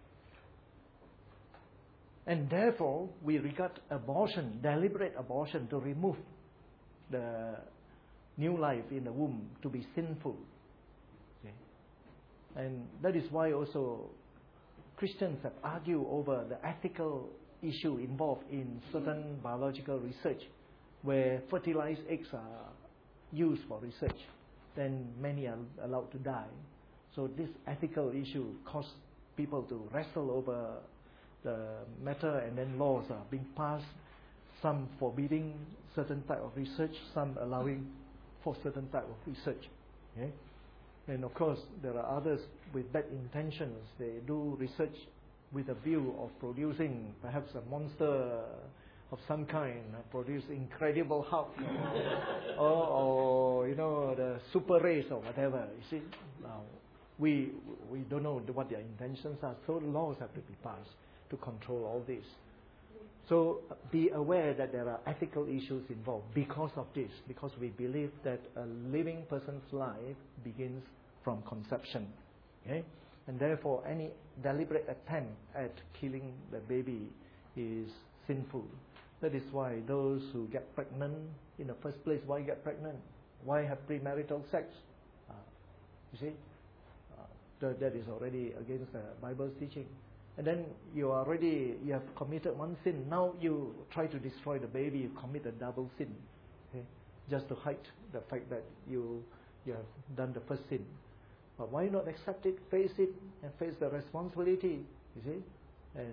And therefore, we regard abortion, deliberate abortion, to remove the new life in the womb to be sinful. Okay? And that is why also Christians have argued over the ethical issue involved in certain biological research, where fertilized eggs are used for research. Then many are allowed to die. So this ethical issue caused people to wrestle over the matter, and then laws are being passed, some forbidding certain type of research, some allowing for certain type of research. Okay? And of course, there are others with bad intentions. They do research with a view of producing perhaps a monster of some kind, uh, produce incredible Hulk, or, or you know the super race or whatever. You see, now we we don't know what their intentions are, so laws have to be passed to control all this. So be aware that there are ethical issues involved because of this, because we believe that a living person's life begins from conception. Okay? And therefore any deliberate attempt at killing the baby is sinful. That is why those who get pregnant, in the first place, why get pregnant? Why have premarital sex? Uh, you see, uh, that, that is already against the Bible's teaching. And then you already, you have committed one sin. Now you try to destroy the baby, you commit a double sin. Okay? Just to hide the fact that you, you have done the first sin. But why not accept it, face it, and face the responsibility, you see? And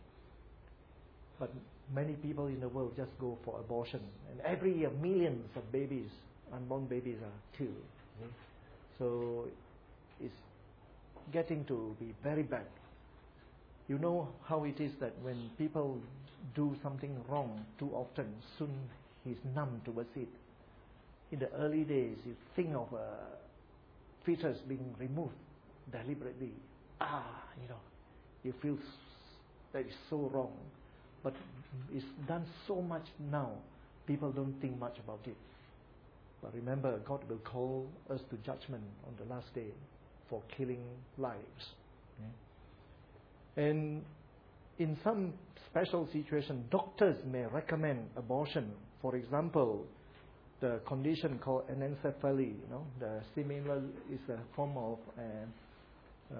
but many people in the world just go for abortion. And every year, millions of babies, unborn babies, are killed. Okay? So it's getting to be very bad. You know how it is that when people do something wrong too often, soon he's numb towards it. In the early days, you think of a fetus being removed deliberately. Ah, you know, you feel that is so wrong. But it's done so much now, people don't think much about it. But remember, God will call us to judgment on the last day for killing lives. Okay? And in some special situation, doctors may recommend abortion. For example, the condition called anencephaly, you know, the similar is a form of uh, uh,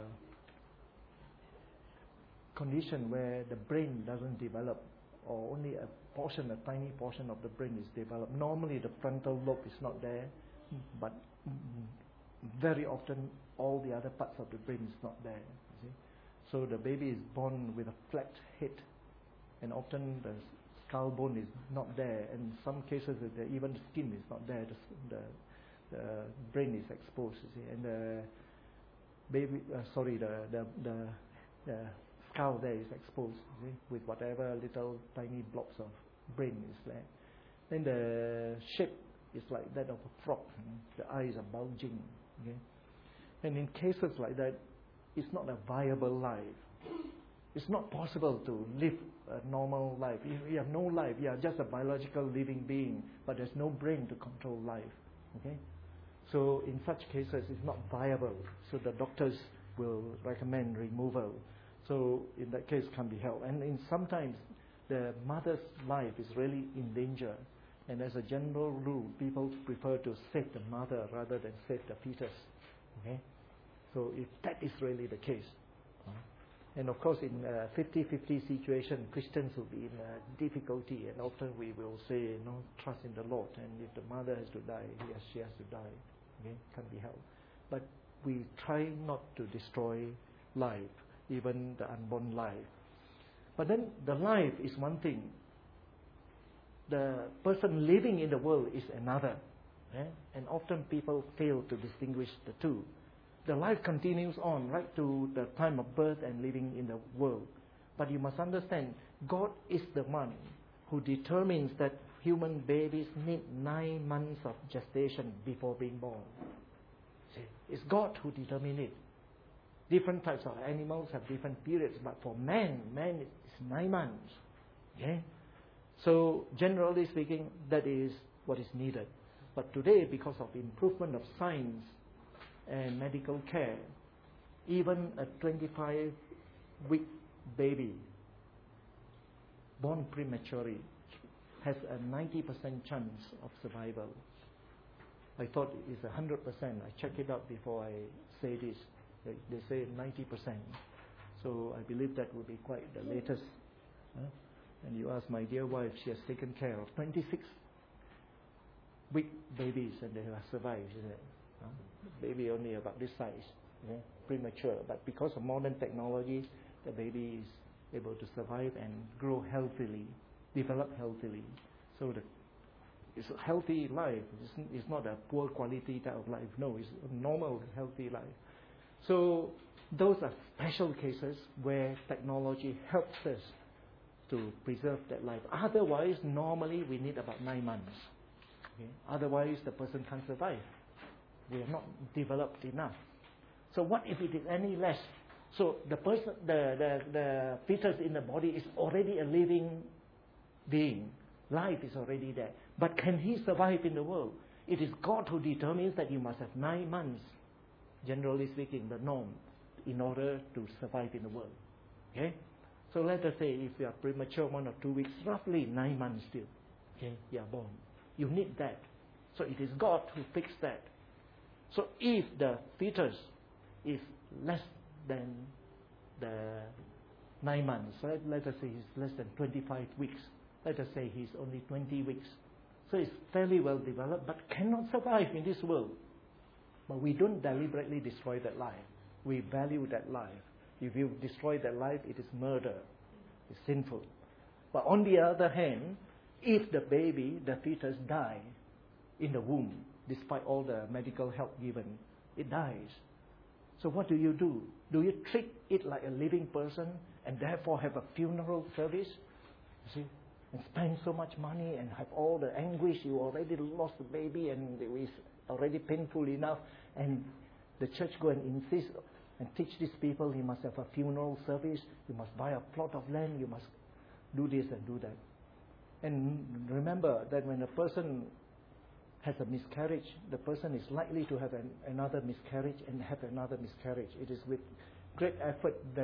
condition where the brain doesn't develop, or only a portion, a tiny portion of the brain is developed. Normally the frontal lobe is not there, but very often all the other parts of the brain is not there. You see? So the baby is born with a flat head, and often the skull bone is not there. In some cases, the, even the skin is not there. The, the, the brain is exposed, you see, and the baby, uh, sorry, the, the the the skull there is exposed, you see, with whatever little tiny blocks of brain is there. Then the shape is like that of a frog. The eyes are bulging. Okay? And in cases like that, it's not a viable life. It's not possible to live a normal life. You, you have no life. You are just a biological living being, but there's no brain to control life. Okay? So in such cases, it's not viable. So the doctors will recommend removal. So in that case, can be helped. And in sometimes the mother's life is really in danger. And as a general rule, people prefer to save the mother rather than save the fetus. Okay? So if that is really the case. Uh, and of course, in a fifty-fifty situation, Christians will be in a difficulty. And often we will say, you know, trust in the Lord. And if the mother has to die, yes, she has to die. Okay? Can't be helped. But we try not to destroy life, even the unborn life. But then the life is one thing. The person living in the world is another. Eh? And often people fail to distinguish the two. The life continues on right to the time of birth and living in the world. But you must understand, God is the one who determines that human babies need nine months of gestation before being born. See, it's God who determines it. Different types of animals have different periods, but for man, man is nine months. Okay? So generally speaking, that is what is needed. But today, because of improvement of science and medical care, even a twenty-five week baby born prematurely has a ninety percent chance of survival. I thought it is one hundred percent. I checked it out before I say this. They, they say ninety percent. So I believe that will be quite the latest. Huh? And you ask my dear wife, she has taken care of twenty-six week babies and they have survived. She said, huh? Baby only about this size, yeah? Premature. But because of modern technology, the baby is able to survive and grow healthily, develop healthily. So the, it's a healthy life. It's, it's not a poor quality type of life. No, it's a normal, healthy life. So those are special cases where technology helps us to preserve that life. Otherwise, normally we need about nine months. Okay? Otherwise, the person can't survive. We have not developed enough. So what if it is any less? So the person, the, the, the fetus in the body is already a living being. Life is already there. But can he survive in the world? It is God who determines that you must have nine months, generally speaking, the norm, in order to survive in the world. Okay? So let us say if you are premature one or two weeks, roughly nine months still, okay, you are born. You need that. So it is God who fixed that. So if the fetus is less than the nine months, let, let us say he's less than twenty-five weeks. Let us say he's only twenty weeks. So it's fairly well developed, but cannot survive in this world. But we don't deliberately destroy that life. We value that life. If you destroy that life, it is murder. It's sinful. But on the other hand, if the baby, the fetus, die in the womb, despite all the medical help given, it dies. So what do you do? Do you treat it like a living person and therefore have a funeral service? You see? And spend so much money and have all the anguish. You already lost the baby and it is already painful enough. And the church go and insist and teach these people you must have a funeral service, you must buy a plot of land, you must do this and do that. And remember that when a person has a miscarriage, the person is likely to have an, another miscarriage and have another miscarriage. It is with great effort that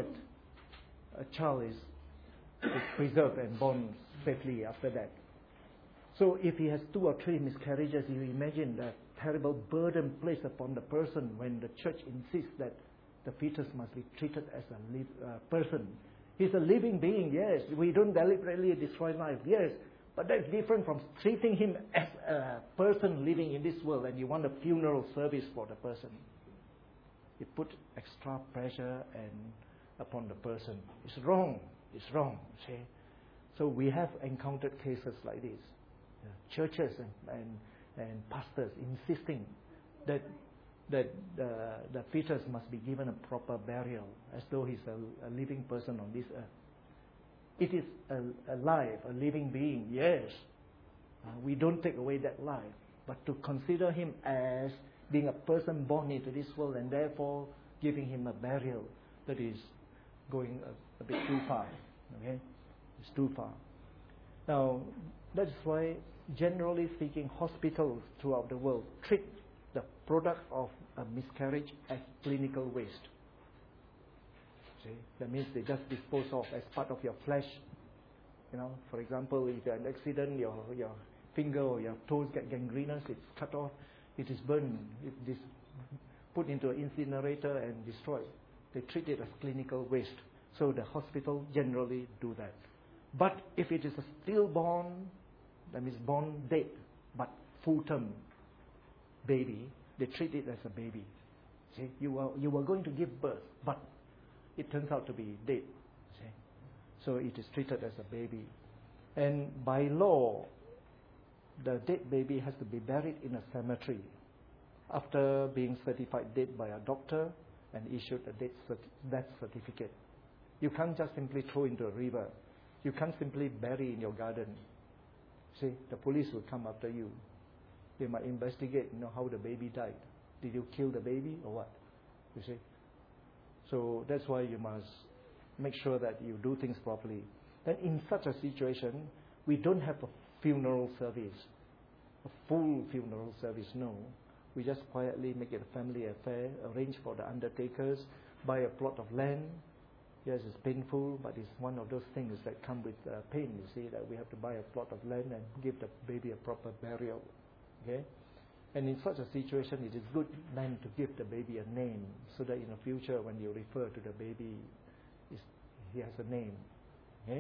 a child is, is preserved and born safely after that. So if he has two or three miscarriages, you imagine the terrible burden placed upon the person when the church insists that the fetus must be treated as a live, uh, person. He's a living being, yes. We don't deliberately destroy life, yes. But that's different from treating him as a person living in this world and you want a funeral service for the person. You put extra pressure and upon the person. It's wrong. It's wrong. See? So we have encountered cases like this. Uh, churches and, and, and pastors insisting that that uh, the fetus must be given a proper burial, as though he's a, a living person on this earth. It is a, a life, a living being, yes. Uh, we don't take away that life, but to consider him as being a person born into this world and therefore giving him a burial, that is going a, a bit too far. Okay, it's too far. Now, that's why, generally speaking, hospitals throughout the world treat the product of a miscarriage as clinical waste. See, that means they just dispose of as part of your flesh. You know, for example, if you have an accident, your your finger or your toes get gangrenous, it's cut off, it is burned, it is put into an incinerator and destroyed. They treat it as clinical waste. So the hospital generally do that. But if it is a stillborn, that means born dead, but full-term baby, they treat it as a baby. See, you are you were going to give birth, but it turns out to be dead. See? So it is treated as a baby. And by law, the dead baby has to be buried in a cemetery after being certified dead by a doctor and issued a death, cert- death certificate. You can't just simply throw into a river. You can't simply bury in your garden. See, the police will come after you. They might investigate, you know, how the baby died. Did you kill the baby or what? You see? So that's why you must make sure that you do things properly. Then in such a situation, we don't have a funeral service, a full funeral service, no. We just quietly make it a family affair, arrange for the undertakers, buy a plot of land. Yes, it's painful, but it's one of those things that come with uh, pain, you see, that we have to buy a plot of land and give the baby a proper burial. Okay? And in such a situation, it is good then to give the baby a name, so that in the future, when you refer to the baby, it's, he has a name. Okay?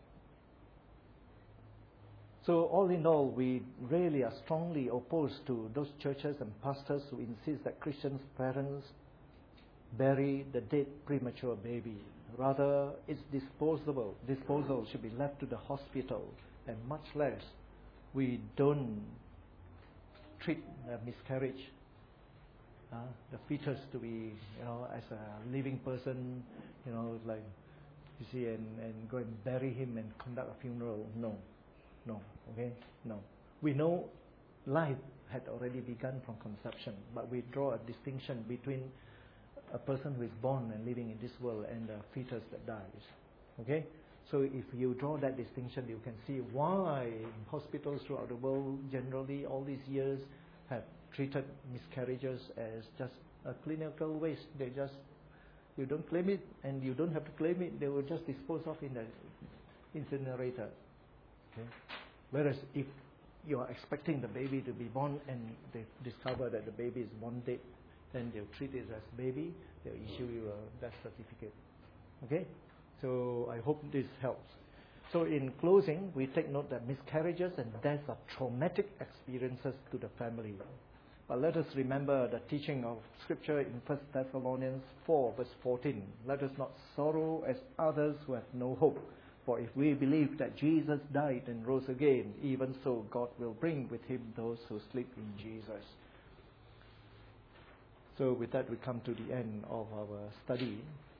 So all in all, we really are strongly opposed to those churches and pastors who insist that Christian parents bury the dead premature baby. Rather, its disposable disposal should be left to the hospital, and much less we don't treat a miscarriage, uh, the fetus, to be, you know, as a living person, you know, like you see, and, and go and bury him and conduct a funeral. No, no, okay, no. We know life had already begun from conception, but we draw a distinction between a person who is born and living in this world and a fetus that dies. Okay? So if you draw that distinction, you can see why hospitals throughout the world generally all these years have treated miscarriages as just a clinical waste. They just, you don't claim it and you don't have to claim it, they will just dispose of in the incinerator. Okay? Whereas if you are expecting the baby to be born and they discover that the baby is born dead, then they'll treat it as baby, they'll issue you a death certificate. Okay? So I hope this helps. So in closing, we take note that miscarriages and deaths are traumatic experiences to the family. But let us remember the teaching of Scripture in First Thessalonians four, verse fourteen. Let us not sorrow as others who have no hope. For if we believe that Jesus died and rose again, even so God will bring with him those who sleep in Jesus. So with that, we come to the end of our study.